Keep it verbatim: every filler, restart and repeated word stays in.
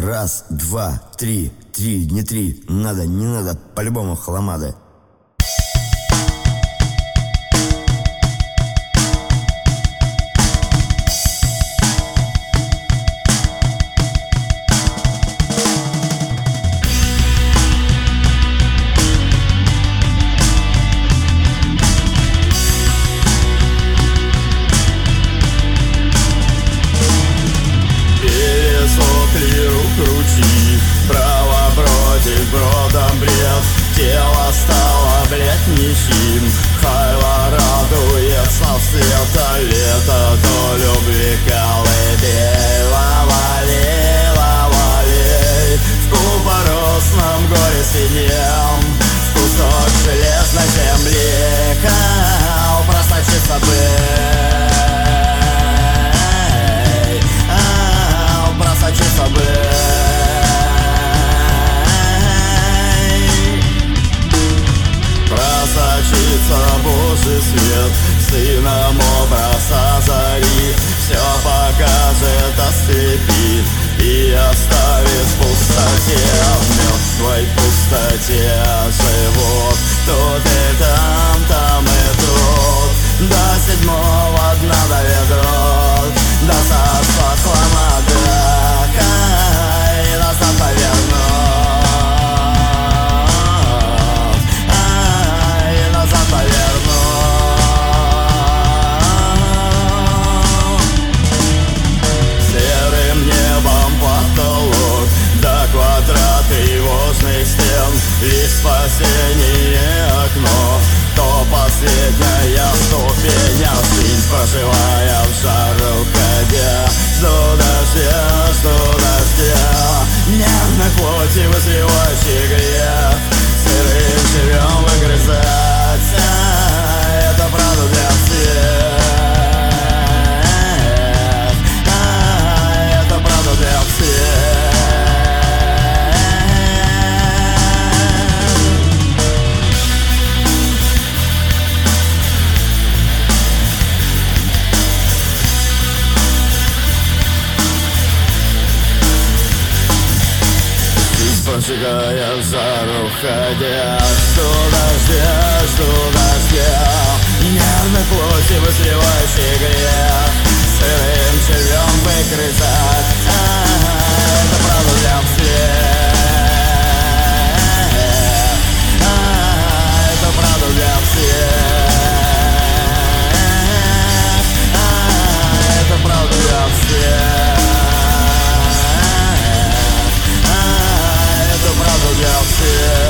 Раз, два, три, три, не три. Надо, не надо, по-любому хламады. Крути, право против бродом бред. Тело стало, блядь, ничем. Хайла радует слав света лета. До любви колыбель. Лавали, лавали. В купоросном горе сидел. В кусок железной земли кал просочиться бы. Просочиться бы. Просочится Божий свет, сыном образа зари. Все покажет, ослепит и оставит в пустоте. В мертвой пустоте живут тут и там, там и тут. До седьмого дна доведут, до царства хламада, и назад повернут, и назад повернут. Серым небом потолок, до квадрат тревожных стен. Лишь спасение окно, то последняя ступень. А жизнь, проживая в жару, ходя, жду дождя, жду дождя. Нервной плоти вызревающий грех, сырым живем выгрызать. Это правда для всех. Это правда для всех. Прожигая в жару, ходя, жду дождя, жду дождя. Нервной плоти вызревающий грех, сырым червем выкрызать. Это правда для всех. Это правда для всех. Это правда для всех. Это правда для всех.